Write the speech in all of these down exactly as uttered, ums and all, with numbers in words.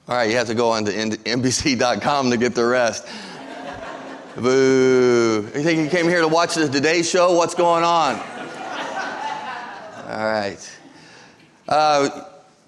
All right, you have to go on to N B C dot com to get the rest. Boo. You think you came here to watch the Today Show? What's going on? All right. Uh,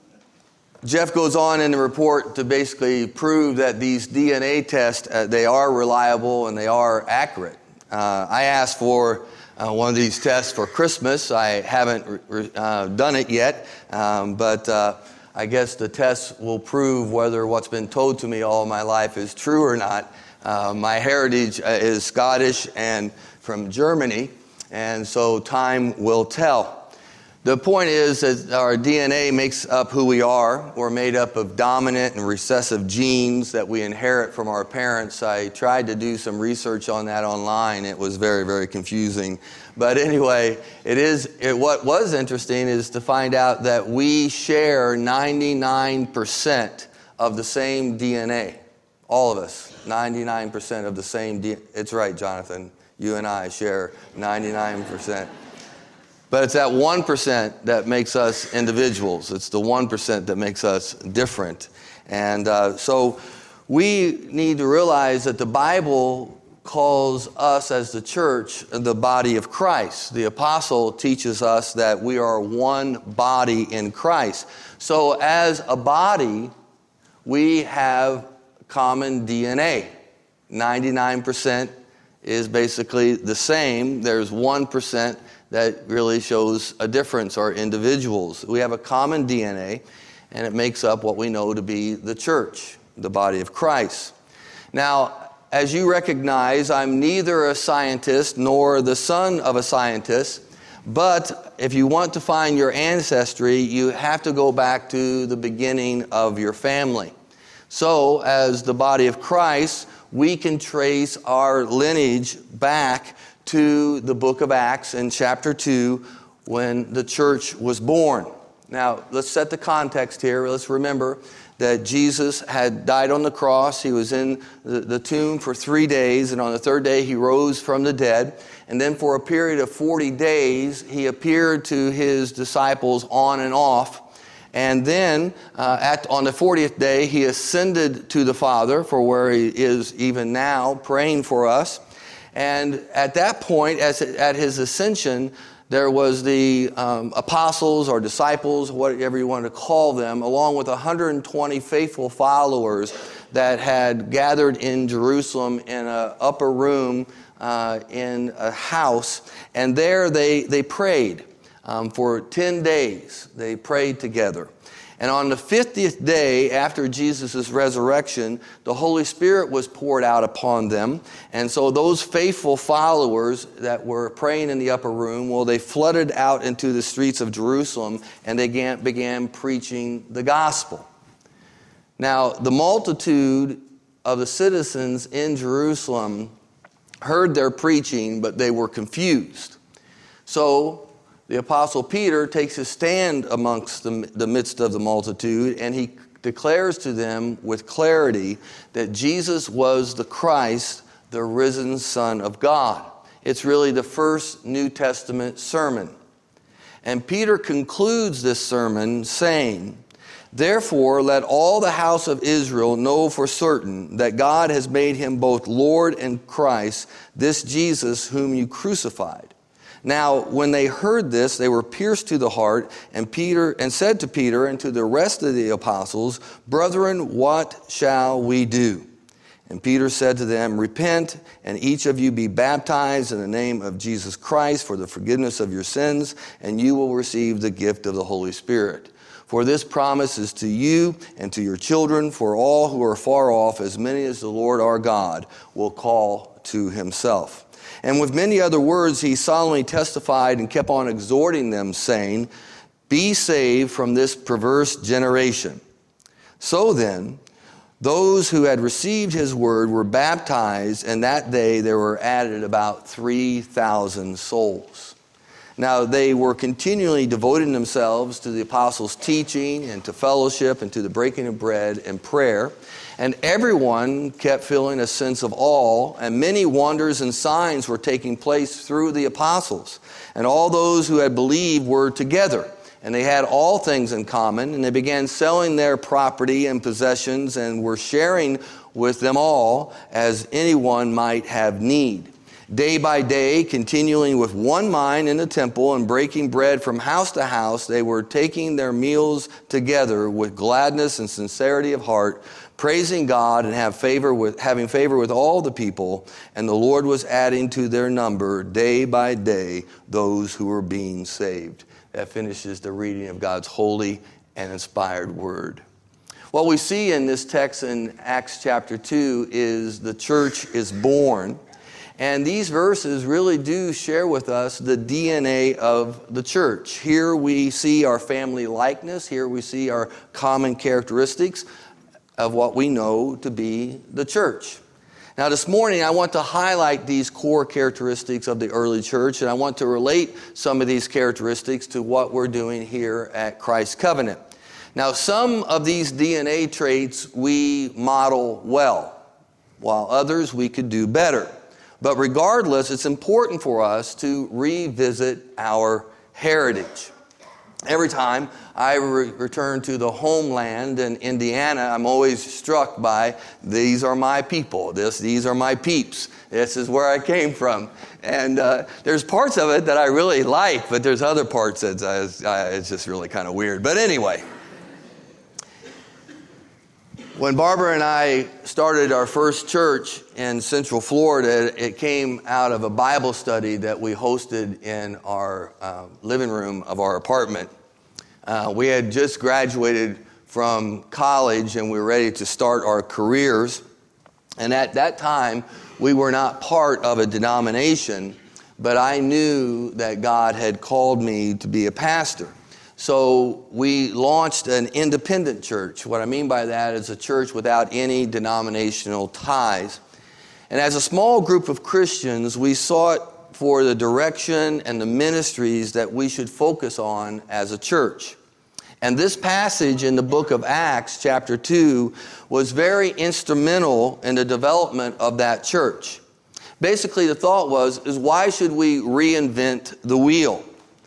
Jeff goes on in the report to basically prove that these D N A tests, uh, they are reliable and they are accurate. Uh, I asked for uh, one of these tests for Christmas. I haven't re- uh, done it yet, um, but uh, I guess the test will prove whether what's been told to me all my life is true or not. Uh, my heritage is Scottish and from Germany, and so time will tell. The point is that our D N A makes up who we are. We're made up of dominant and recessive genes that we inherit from our parents. I tried to do some research on that online. It was very, very confusing. But anyway, it is. It, what was interesting is to find out that we share ninety-nine percent of the same D N A. All of us, ninety-nine percent of the same D N A. It's right, Jonathan. You and I share ninety-nine percent. But it's that one percent that makes us individuals. It's the one percent that makes us different. And uh, so we need to realize that the Bible calls us as the church the body of Christ. The apostle teaches us that we are one body in Christ. So as a body, we have common D N A. ninety-nine percent is basically the same. There's one percent that really shows a difference, or individuals. We have a common D N A, and it makes up what we know to be the church, the body of Christ. Now, as you recognize, I'm neither a scientist nor the son of a scientist, but if you want to find your ancestry, you have to go back to the beginning of your family. So, as the body of Christ, we can trace our lineage back to the book of Acts in chapter two when the church was born. Now, let's set the context here. Let's remember that Jesus had died on the cross. He was in the, the tomb for three days, and on the third day he rose from the dead. And then for a period of forty days, he appeared to his disciples on and off. And then uh, at, on the fortieth day, he ascended to the Father, for where he is even now, praying for us. And at that point, as at his ascension, there was the um, apostles or disciples, whatever you want to call them, along with one hundred twenty faithful followers that had gathered in Jerusalem in an upper room uh, in a house. And there they, they prayed um, for ten days. They prayed together. And on the fiftieth day after Jesus' resurrection, the Holy Spirit was poured out upon them. And so those faithful followers that were praying in the upper room, well, they flooded out into the streets of Jerusalem and they began, began preaching the gospel. Now, the multitude of the citizens in Jerusalem heard their preaching, but they were confused. So the Apostle Peter takes his stand amongst the, the midst of the multitude, and he declares to them with clarity that Jesus was the Christ, the risen Son of God. It's really the first New Testament sermon. And Peter concludes this sermon saying, "Therefore, let all the house of Israel know for certain that God has made him both Lord and Christ, this Jesus whom you crucified." Now, when they heard this, they were pierced to the heart, and Peter and said to Peter and to the rest of the apostles, "Brethren, what shall we do?" And Peter said to them, "Repent, and each of you be baptized in the name of Jesus Christ for the forgiveness of your sins, and you will receive the gift of the Holy Spirit. For this promise is to you and to your children, for all who are far off, as many as the Lord our God will call to himself." And with many other words, he solemnly testified and kept on exhorting them, saying, "Be saved from this perverse generation." So then, those who had received his word were baptized, and that day there were added about three thousand souls. Now, they were continually devoting themselves to the apostles' teaching and to fellowship and to the breaking of bread and prayer. And everyone kept feeling a sense of awe, and many wonders and signs were taking place through the apostles. And all those who had believed were together and they had all things in common, and they began selling their property and possessions and were sharing with them all as anyone might have need. Day by day, continuing with one mind in the temple and breaking bread from house to house, they were taking their meals together with gladness and sincerity of heart, praising God and have favor with, having favor with all the people. And the Lord was adding to their number day by day those who were being saved. That finishes the reading of God's holy and inspired word. What we see in this text in Acts chapter two is the church is born. And these verses really do share with us the D N A of the church. Here we see our family likeness. Here we see our common characteristics of what we know to be the church. Now this morning I want to highlight these core characteristics of the early church, and I want to relate some of these characteristics to what we're doing here at Christ Covenant. Now some of these D N A traits we model well, while others we could do better. But regardless, it's important for us to revisit our heritage. Every time I re- return to the homeland in Indiana, I'm always struck by, these are my people, this, these are my peeps, this is where I came from. And uh, there's parts of it that I really like, but there's other parts that uh, it's just really kind of weird. But anyway, when Barbara and I started our first church in Central Florida, it came out of a Bible study that we hosted in our uh, living room of our apartment. Uh, we had just graduated from college and we were ready to start our careers. And at that time, we were not part of a denomination, but I knew that God had called me to be a pastor. So we launched an independent church. What I mean by that is a church without any denominational ties. And as a small group of Christians, we sought for the direction and the ministries that we should focus on as a church. And this passage in the book of Acts, chapter two, was very instrumental in the development of that church. Basically, the thought was, is why should we reinvent the wheel?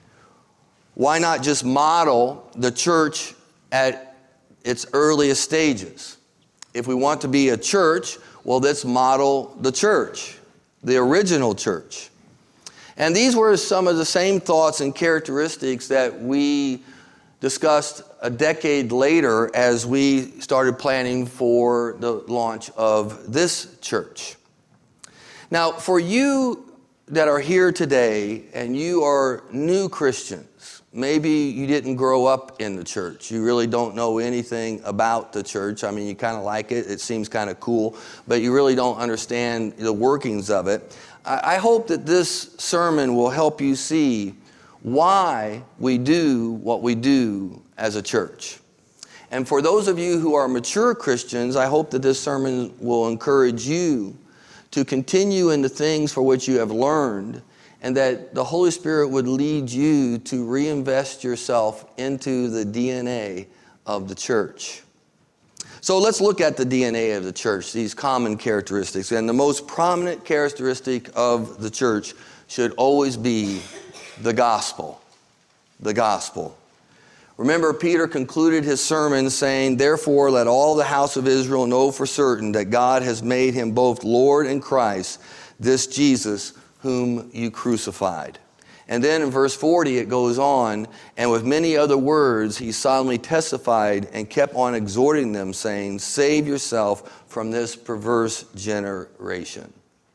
Why not just model the church at its earliest stages? If we want to be a church, well, let's model the church, the original church. And these were some of the same thoughts and characteristics that we discussed a decade later as we started planning for the launch of this church. Now, for you that are here today and you are new Christians, maybe you didn't grow up in the church. You really don't know anything about the church. I mean, you kind of like it. It seems kind of cool, but you really don't understand the workings of it. I hope that this sermon will help you see why we do what we do as a church. And for those of you who are mature Christians, I hope that this sermon will encourage you to continue in the things for which you have learned, and that the Holy Spirit would lead you to reinvest yourself into the D N A of the church. So let's look at the D N A of the church, these common characteristics. And the most prominent characteristic of the church should always be the gospel. The gospel. Remember, Peter concluded his sermon saying, "Therefore, let all the house of Israel know for certain that God has made him both Lord and Christ, this Jesus whom you crucified." And then in verse forty it goes on, "And with many other words he solemnly testified and kept on exhorting them, saying, Save yourself from this perverse generation."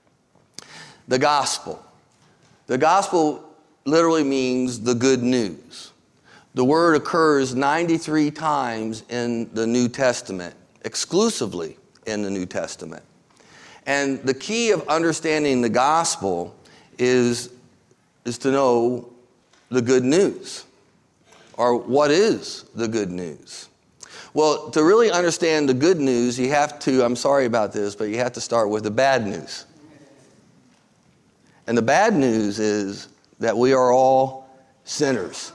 The gospel. The gospel literally means the good news. The word occurs ninety-three times in the New Testament, exclusively in the New Testament. And the key of understanding the gospel is, is to know the good news. Or what is the good news? Well, to really understand the good news, you have to, I'm sorry about this, but you have to start with the bad news. And the bad news is that we are all sinners.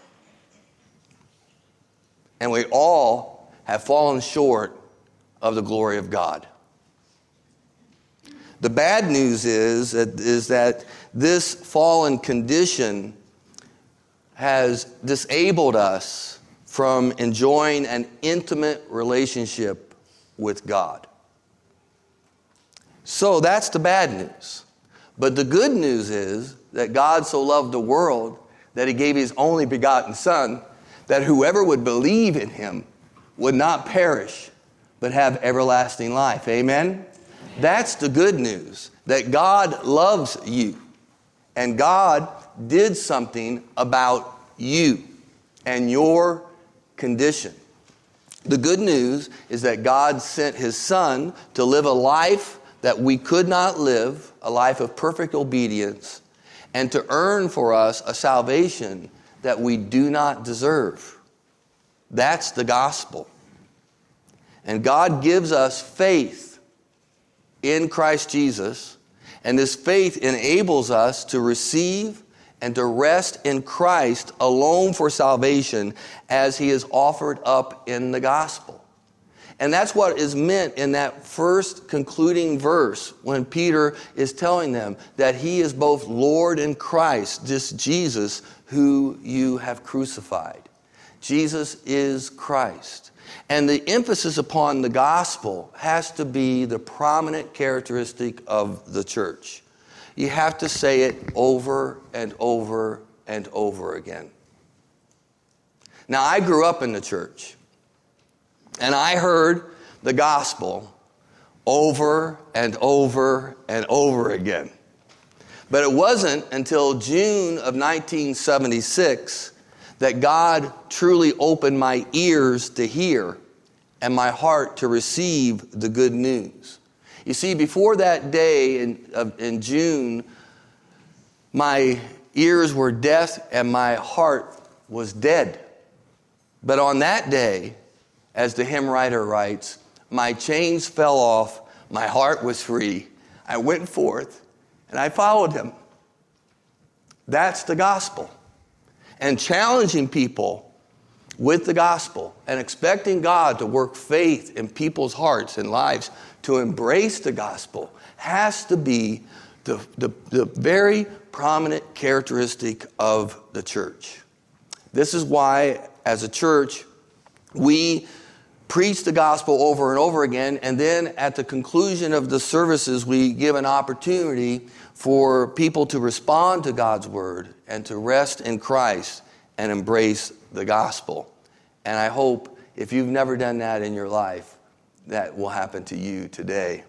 And we all have fallen short of the glory of God. The bad news is, is that this fallen condition has disabled us from enjoying an intimate relationship with God. So that's the bad news. But the good news is that God so loved the world that he gave his only begotten Son, that whoever would believe in him would not perish, but have everlasting life. Amen? That's the good news, that God loves you. And God did something about you and your condition. The good news is that God sent his Son to live a life that we could not live, a life of perfect obedience, and to earn for us a salvation that we do not deserve. That's the gospel. And God gives us faith in Christ Jesus, and this faith enables us to receive and to rest in Christ alone for salvation as he is offered up in the gospel. And that's what is meant in that first concluding verse when Peter is telling them that he is both Lord and Christ, this Jesus who you have crucified. Jesus is Christ. And the emphasis upon the gospel has to be the prominent characteristic of the church. You have to say it over and over and over again. Now, I grew up in the church, and I heard the gospel over and over and over again. But it wasn't until June of nineteen seventy-six that God truly opened my ears to hear and my heart to receive the good news. You see, before that day in, uh, in June, my ears were deaf and my heart was dead. But on that day, as the hymn writer writes, my chains fell off, my heart was free. I went forth and I followed him. That's the gospel. And challenging people with the gospel and expecting God to work faith in people's hearts and lives to embrace the gospel has to be the, the, the very prominent characteristic of the church. This is why, as a church, we preach the gospel over and over again, and then at the conclusion of the services, we give an opportunity for people to respond to God's word and to rest in Christ and embrace the gospel. And I hope if you've never done that in your life, that will happen to you today.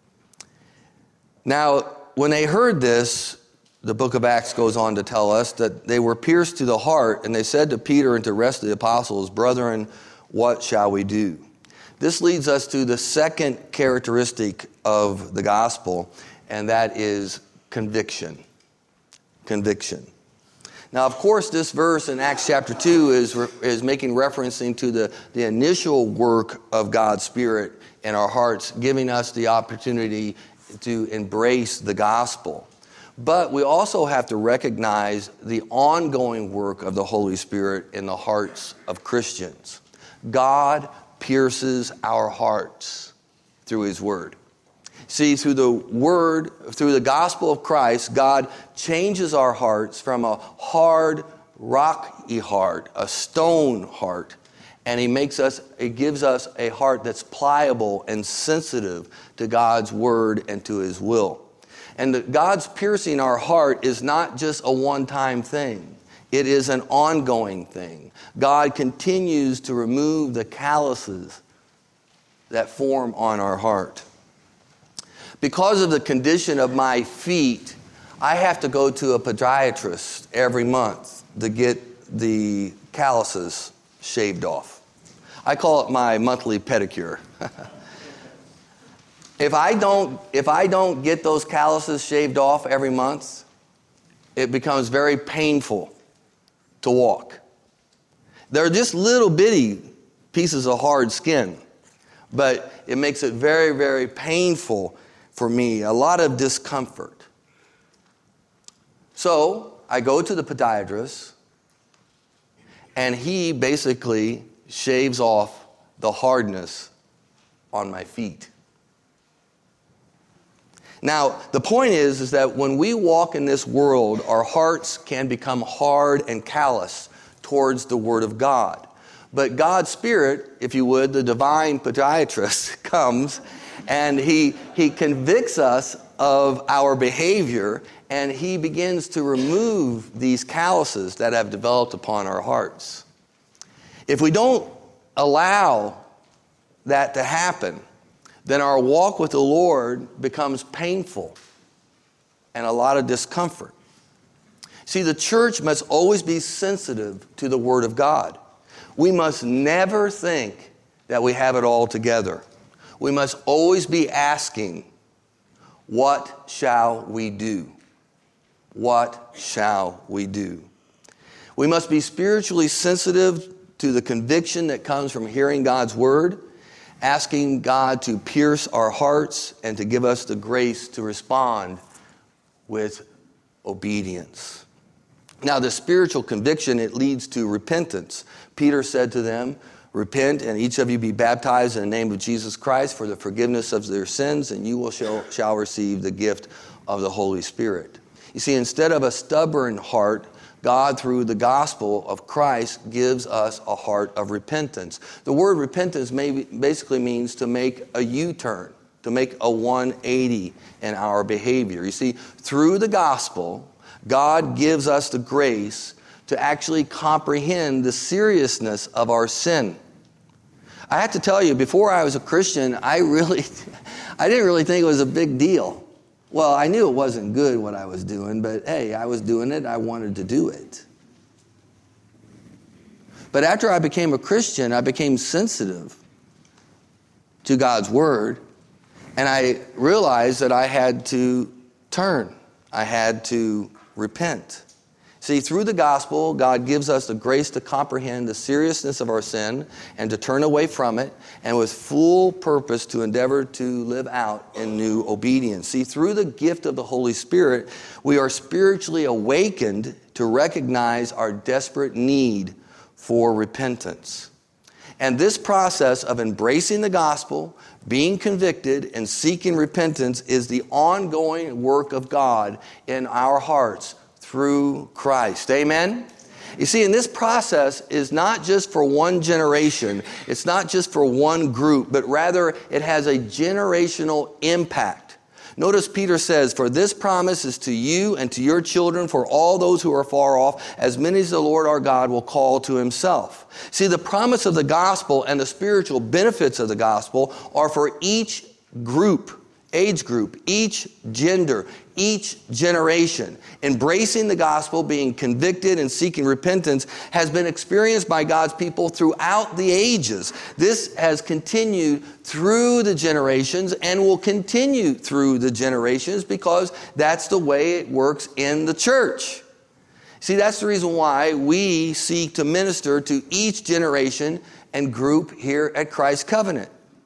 Now, when they heard this, the book of Acts goes on to tell us that they were pierced to the heart, and they said to Peter and to the rest of the apostles, "Brethren, what shall we do?" This leads us to the second characteristic of the gospel, and that is conviction. Conviction. Now, of course, this verse in Acts chapter two is, is making referencing to the, the initial work of God's Spirit in our hearts, giving us the opportunity to embrace the gospel. But we also have to recognize the ongoing work of the Holy Spirit in the hearts of Christians. God pierces our hearts through his word. See, through the word, through the gospel of Christ, God changes our hearts from a hard, rocky heart, a stone heart, and he makes us, it gives us a heart that's pliable and sensitive to God's word and to his will. And the, God's piercing our heart is not just a one-time thing. It is an ongoing thing. God continues to remove the calluses that form on our heart. Because of the condition of my feet, I have to go to a podiatrist every month to get the calluses shaved off. I call it my monthly pedicure. If I don't, if I don't get those calluses shaved off every month, it becomes very painful to walk. They're just little bitty pieces of hard skin, but it makes it very, very painful for me, a lot of discomfort. So I go to the podiatrist, and he basically shaves off the hardness on my feet. Now, the point is, is that when we walk in this world, our hearts can become hard and callous towards the Word of God. But God's Spirit, if you would, the divine podiatrist, comes and he, he convicts us of our behavior, and he begins to remove these calluses that have developed upon our hearts. If we don't allow that to happen, then our walk with the Lord becomes painful and a lot of discomfort. See, the church must always be sensitive to the Word of God. We must never think that we have it all together. We must always be asking, what shall we do? What shall we do? We must be spiritually sensitive to the conviction that comes from hearing God's Word, asking God to pierce our hearts and to give us the grace to respond with obedience. Now, the spiritual conviction, it leads to repentance. Peter said to them, repent and each of you be baptized in the name of Jesus Christ for the forgiveness of their sins, and you will shall, shall receive the gift of the Holy Spirit. You see, instead of a stubborn heart, God, through the gospel of Christ, gives us a heart of repentance. The word repentance may, basically means to make a U-turn, to make a one eighty in our behavior. You see, through the gospel, God gives us the grace to actually comprehend the seriousness of our sin. I have to tell you, before I was a Christian, I really, I didn't really think it was a big deal. Well, I knew it wasn't good what I was doing, but hey, I was doing it. I wanted to do it. But after I became a Christian, I became sensitive to God's Word, and I realized that I had to turn. I had to repent. See, through the gospel, God gives us the grace to comprehend the seriousness of our sin and to turn away from it, and with full purpose to endeavor to live out in new obedience. See, through the gift of the Holy Spirit, we are spiritually awakened to recognize our desperate need for repentance. And this process of embracing the gospel, being convicted, and seeking repentance is the ongoing work of God in our hearts through Christ. Amen? You see, and this process is not just for one generation. It's not just for one group, but rather it has a generational impact. Notice Peter says, for this promise is to you and to your children, for all those who are far off, as many as the Lord our God will call to himself. See, the promise of the gospel and the spiritual benefits of the gospel are for each group, age group, each gender, each generation. Embracing the gospel, being convicted and seeking repentance has been experienced by God's people throughout the ages. This has continued through the generations and will continue through the generations because that's the way it works in the church. See, that's the reason why we seek to minister to each generation and group here at Christ Covenant.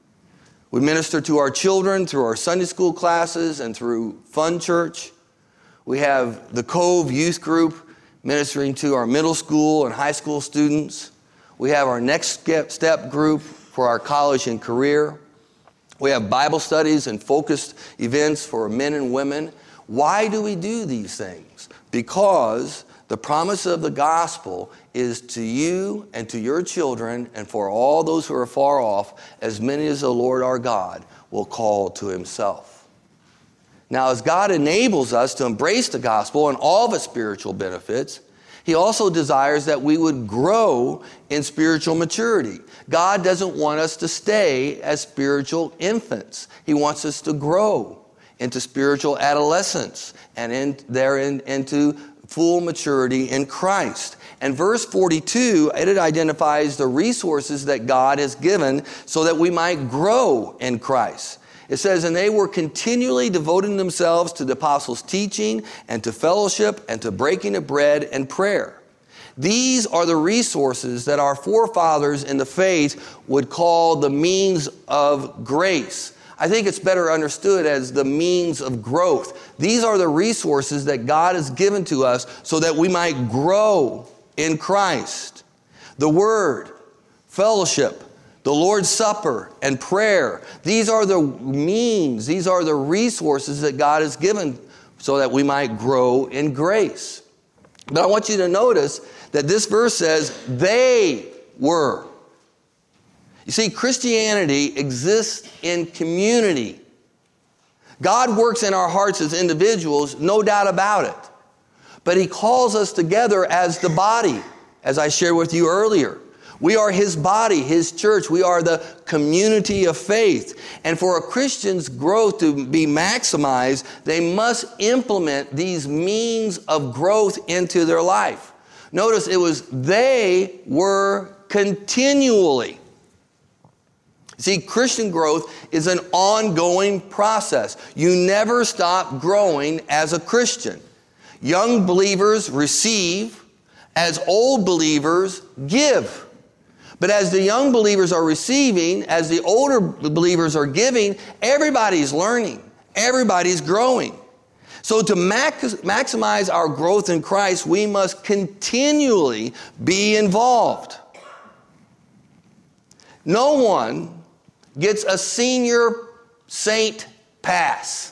We minister to our children through our Sunday school classes and through Fun Church. We have the Cove Youth Group ministering to our middle school and high school students. We have our Next Step group for our college and career. We have Bible studies and focused events for men and women. Why do we do these things? Because the promise of the gospel is to you and to your children and for all those who are far off, as many as the Lord our God will call to himself. Now, as God enables us to embrace the gospel and all of its spiritual benefits, he also desires that we would grow in spiritual maturity. God doesn't want us to stay as spiritual infants. He wants us to grow into spiritual adolescence and in, therein into full maturity in Christ. And verse forty-two, it identifies the resources that God has given so that we might grow in Christ. It says, and they were continually devoting themselves to the apostles' teaching and to fellowship and to breaking of bread and prayer. These are the resources that our forefathers in the faith would call the means of grace. I think it's better understood as the means of growth. These are the resources that God has given to us so that we might grow in Christ. The Word, fellowship, the Lord's Supper, and prayer. These are the means, these are the resources that God has given so that we might grow in grace. But I want you to notice that this verse says, they were. You see, Christianity exists in community. God works in our hearts as individuals, no doubt about it. But he calls us together as the body, as I shared with you earlier. We are his body, his church. We are the community of faith. And for a Christian's growth to be maximized, they must implement these means of growth into their life. Notice it was they were continually. See, Christian growth is an ongoing process. You never stop growing as a Christian. Young believers receive as old believers give. But as the young believers are receiving, as the older believers are giving, everybody's learning. Everybody's growing. So to max- maximize our growth in Christ, we must continually be involved. No one gets a senior saint pass.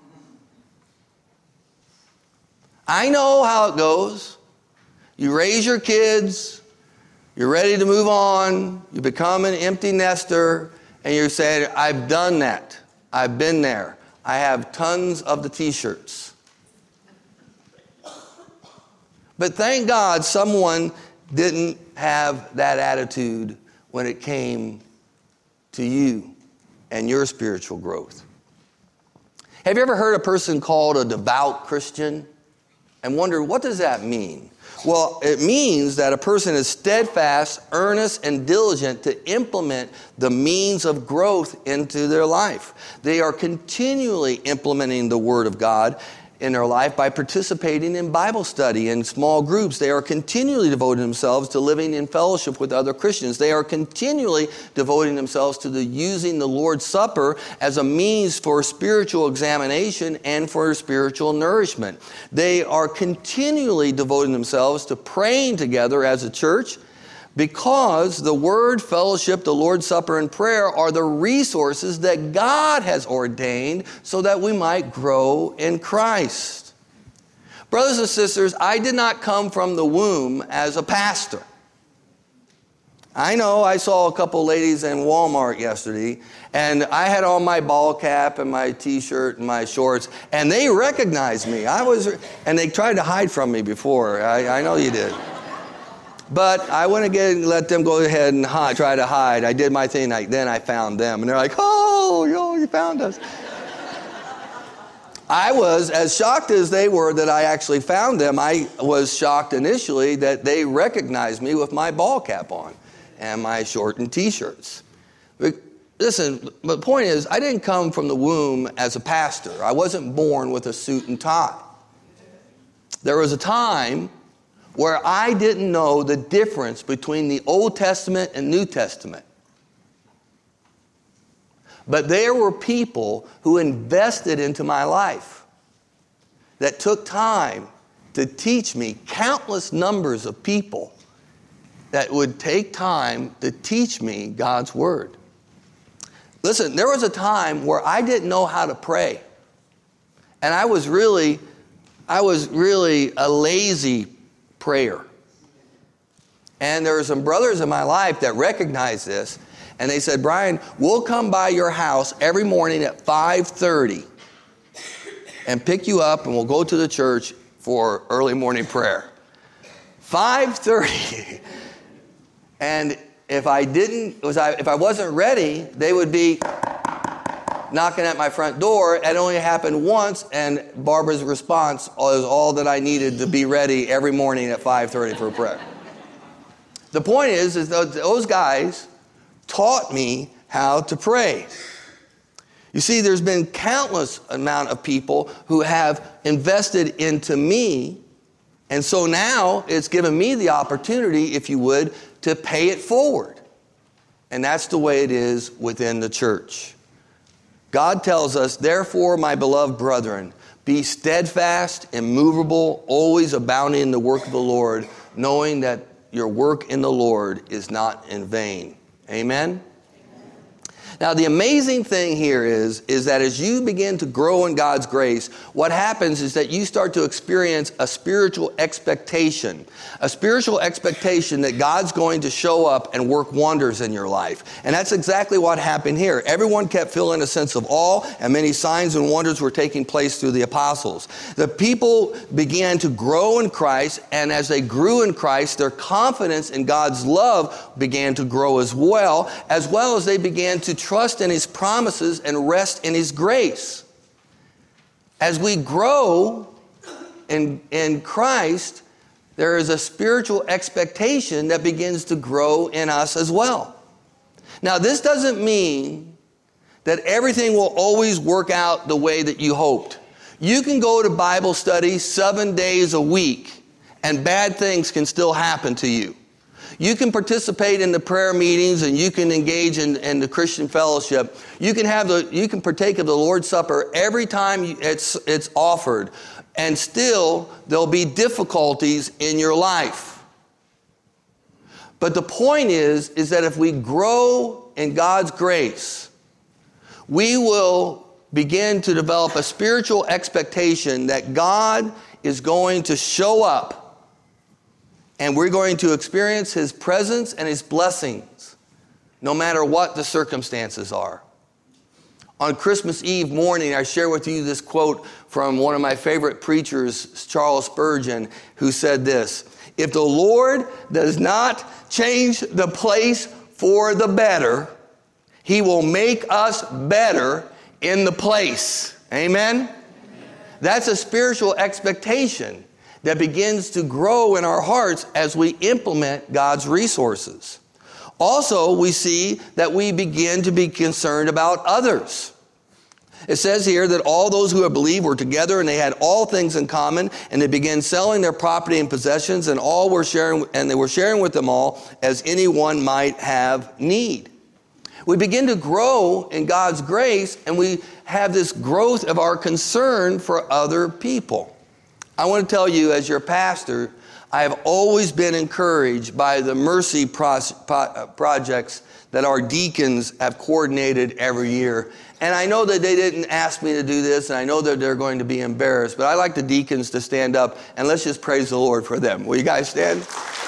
I know how it goes. You raise your kids. You're ready to move on. You become an empty nester. And you're saying, I've done that. I've been there. I have tons of the t-shirts. But thank God someone didn't have that attitude when it came to you and your spiritual growth. Have you ever heard a person called a devout Christian and wondered, what does that mean? Well, it means that a person is steadfast, earnest, and diligent to implement the means of growth into their life. They are continually implementing the Word of God in their life by participating in Bible study in small groups. They are continually devoting themselves to living in fellowship with other Christians. They are continually devoting themselves to the using the Lord's Supper as a means for spiritual examination and for spiritual nourishment. They are continually devoting themselves to praying together as a church, because the Word, fellowship, the Lord's Supper, and prayer are the resources that God has ordained so that we might grow in Christ. Brothers and sisters, I did not come from the womb as a pastor. I know I saw a couple ladies in Walmart yesterday, and I had on my ball cap and my t-shirt and my shorts, and they recognized me. I was, and they tried to hide from me before. I, I know you did. But I went again and let them go ahead and hide, try to hide. I did my thing, like, then I found them. And they're like, oh, yo, you found us. I was as shocked as they were that I actually found them. I was shocked initially that they recognized me with my ball cap on and my short and t-shirts. But listen, the point is, I didn't come from the womb as a pastor. I wasn't born with a suit and tie. There was a time where I didn't know the difference between the Old Testament and New Testament. But there were people who invested into my life that took time to teach me, countless numbers of people that would take time to teach me God's Word. Listen, there was a time where I didn't know how to pray. And I was really, I was really a lazy prayer. And there were some brothers in my life that recognized this, and they said, Brian, we'll come by your house every morning at five thirty and pick you up, and we'll go to the church for early morning prayer. five thirty. And if I didn't, was I, if I wasn't ready, they would be knocking at my front door. It only happened once, and Barbara's response was all that I needed to be ready every morning at five thirty for prayer. The point is, is that those guys taught me how to pray. You see, there's been countless amount of people who have invested into me, and so now it's given me the opportunity, if you would, to pay it forward. And that's the way it is within the church. God tells us, therefore, my beloved brethren, be steadfast, immovable, always abounding in the work of the Lord, knowing that your work in the Lord is not in vain. Amen? Now, the amazing thing here is, is that as you begin to grow in God's grace, what happens is that you start to experience a spiritual expectation, a spiritual expectation that God's going to show up and work wonders in your life. And that's exactly what happened here. Everyone kept feeling a sense of awe, and many signs and wonders were taking place through the apostles. The people began to grow in Christ, and as they grew in Christ, their confidence in God's love began to grow as well, as well as they began to trust in his promises and rest in his grace. As we grow in, in Christ, there is a spiritual expectation that begins to grow in us as well. Now, this doesn't mean that everything will always work out the way that you hoped. You can go to Bible study seven days a week, and bad things can still happen to you. You can participate in the prayer meetings, and you can engage in, in the Christian fellowship. You can have the you can partake of the Lord's Supper every time it's it's offered, and still there'll be difficulties in your life. But the point is, is that if we grow in God's grace, we will begin to develop a spiritual expectation that God is going to show up. And we're going to experience his presence and his blessings, no matter what the circumstances are. On Christmas Eve morning, I share with you this quote from one of my favorite preachers, Charles Spurgeon, who said this: "If the Lord does not change the place for the better, he will make us better in the place." Amen? Amen. That's a spiritual expectation that begins to grow in our hearts as we implement God's resources. Also, we see that we begin to be concerned about others. It says here that all those who had believed were together, and they had all things in common, and they began selling their property and possessions, and all were sharing, and they were sharing with them all as anyone might have need. We begin to grow in God's grace, and we have this growth of our concern for other people. I want to tell you, as your pastor, I have always been encouraged by the mercy pro- pro- projects that our deacons have coordinated every year. And I know that they didn't ask me to do this, and I know that they're going to be embarrassed, but I like the deacons to stand up, and let's just praise the Lord for them. Will you guys stand?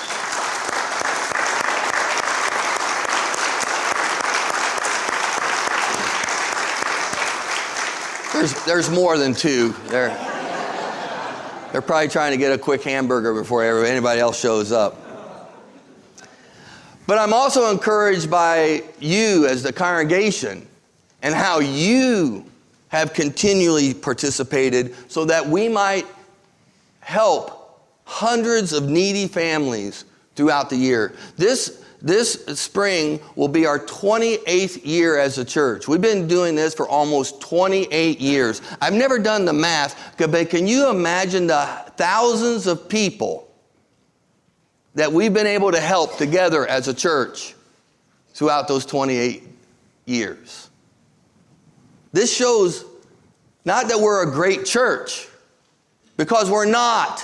There's, there's more than two. There. They're probably trying to get a quick hamburger before anybody else shows up. But I'm also encouraged by you as the congregation and how you have continually participated so that we might help hundreds of needy families throughout the year. This This spring will be our twenty-eighth year as a church. We've been doing this for almost twenty-eight years. I've never done the math, but can you imagine the thousands of people that we've been able to help together as a church throughout those twenty-eight years? This shows not that we're a great church, because we're not.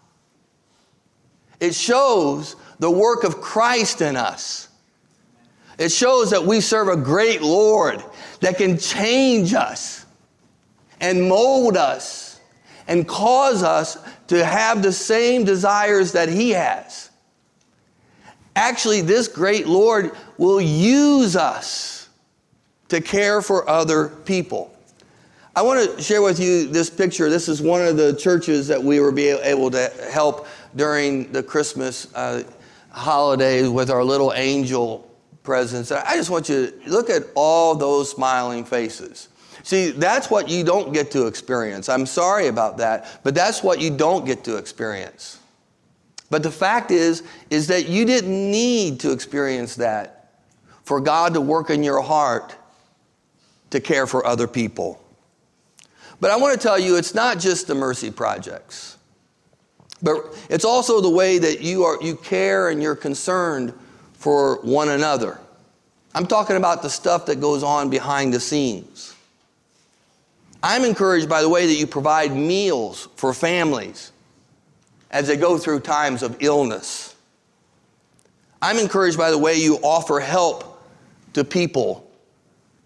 It shows the work of Christ in us. It shows that we serve a great Lord that can change us and mold us and cause us to have the same desires that he has. Actually, this great Lord will use us to care for other people. I want to share with you this picture. This is one of the churches that we were able to help during the Christmas uh, holidays with our little angel presents. I just want you to look at all those smiling faces. See, that's what you don't get to experience. I'm sorry about that, but that's what you don't get to experience. But the fact is, is that you didn't need to experience that for God to work in your heart to care for other people. But I want to tell you, it's not just the mercy projects, but it's also the way that you are, you care and you're concerned for one another. I'm talking about the stuff that goes on behind the scenes. I'm encouraged by the way that you provide meals for families as they go through times of illness. I'm encouraged by the way you offer help to people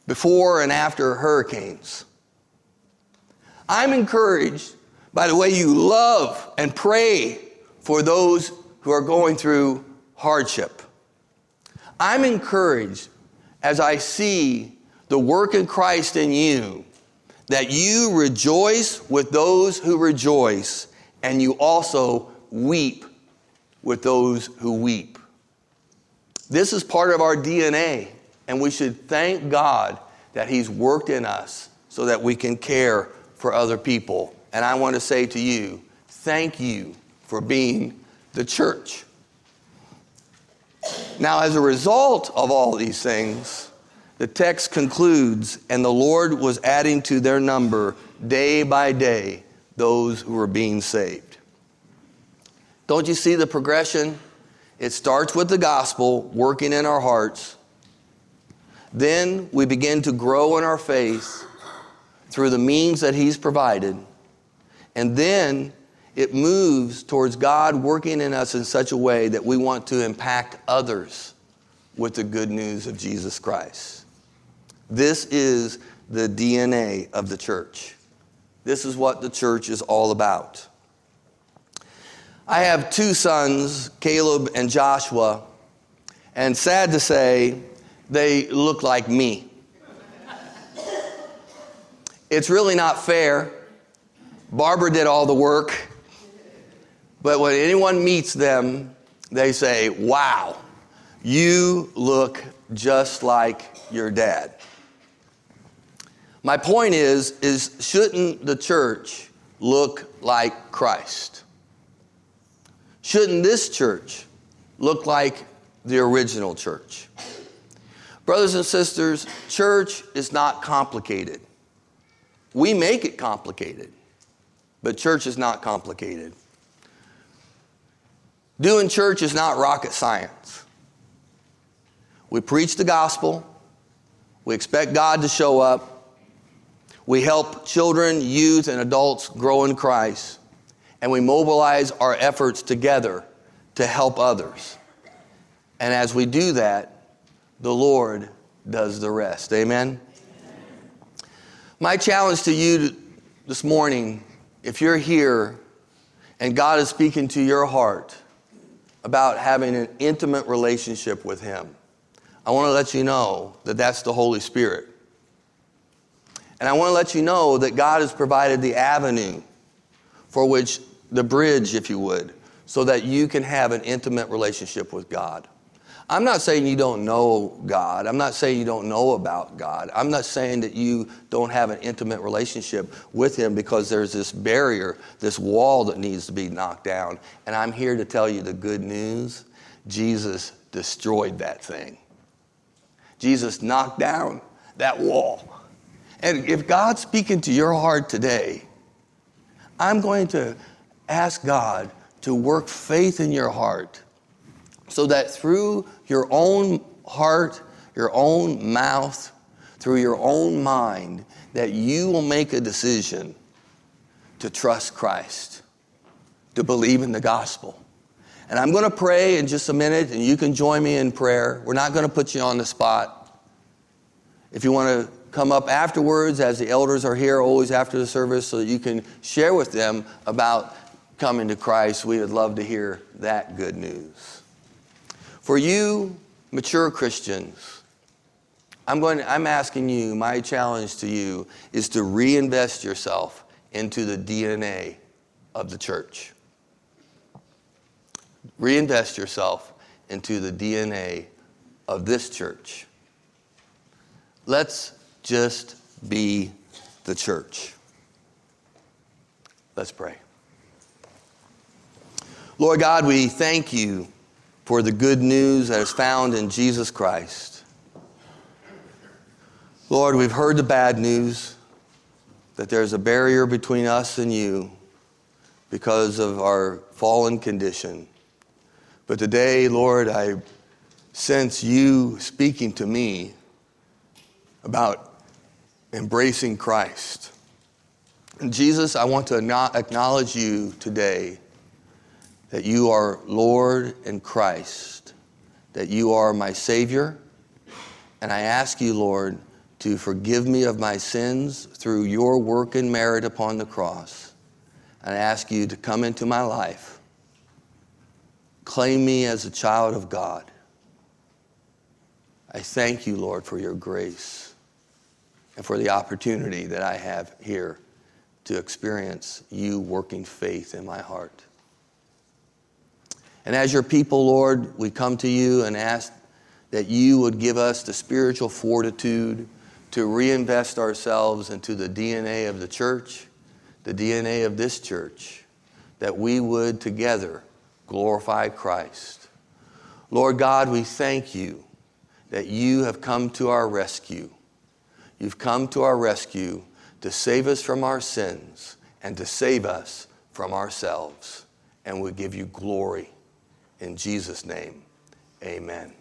before and after hurricanes. I'm encouraged by the way you love and pray for those who are going through hardship. I'm encouraged as I see the work in Christ in you, that you rejoice with those who rejoice, and you also weep with those who weep. This is part of our D N A, and we should thank God that He's worked in us so that we can care for other people. And I want to say to you, thank you for being the church. Now, as a result of all these things, the text concludes, and the Lord was adding to their number day by day those who were being saved. Don't you see the progression? It starts with the gospel working in our hearts. Then we begin to grow in our faith through the means that He's provided. And then it moves towards God working in us in such a way that we want to impact others with the good news of Jesus Christ. This is the D N A of the church. This is what the church is all about. I have two sons, Caleb and Joshua, and sad to say, they look like me. It's really not fair. Barbara did all the work. But when anyone meets them, they say, wow, you look just like your dad. My point is, is shouldn't the church look like Christ? Shouldn't this church look like the original church? Brothers and sisters, church is not complicated. We make it complicated, but church is not complicated. Doing church is not rocket science. We preach the gospel. We expect God to show up. We help children, youth, and adults grow in Christ. And we mobilize our efforts together to help others. And as we do that, the Lord does the rest. Amen? Amen. My challenge to you this morning, if you're here and God is speaking to your heart about having an intimate relationship with Him, I want to let you know that that's the Holy Spirit. And I want to let you know that God has provided the avenue for which, the bridge, if you would, so that you can have an intimate relationship with God. I'm not saying you don't know God. I'm not saying you don't know about God. I'm not saying that you don't have an intimate relationship with Him because there's this barrier, this wall that needs to be knocked down. And I'm here to tell you the good news. Jesus destroyed that thing. Jesus knocked down that wall. And if God's speaking to your heart today, I'm going to ask God to work faith in your heart so that through your own heart, your own mouth, through your own mind, that you will make a decision to trust Christ, to believe in the gospel. And I'm going to pray in just a minute, and you can join me in prayer. We're not going to put you on the spot. If you want to come up afterwards, as the elders are here always after the service, so that you can share with them about coming to Christ, we would love to hear that good news. For you mature Christians, I'm going to, I'm asking you, my challenge to you is to reinvest yourself into the D N A of the church. Reinvest yourself into the D N A of this church. Let's just be the church. Let's pray. Lord God, we thank you for the good news that is found in Jesus Christ. Lord, we've heard the bad news that there's a barrier between us and you because of our fallen condition. But today, Lord, I sense you speaking to me about embracing Christ. And Jesus, I want to acknowledge you today that you are Lord and Christ, that you are my Savior. And I ask you, Lord, to forgive me of my sins through your work and merit upon the cross. And I ask you to come into my life. Claim me as a child of God. I thank you, Lord, for your grace and for the opportunity that I have here to experience you working faith in my heart. And as your people, Lord, we come to you and ask that you would give us the spiritual fortitude to reinvest ourselves into the D N A of the church, the D N A of this church, that we would together glorify Christ. Lord God, we thank you that you have come to our rescue. You've come to our rescue to save us from our sins and to save us from ourselves. And we give you glory. In Jesus' name, amen.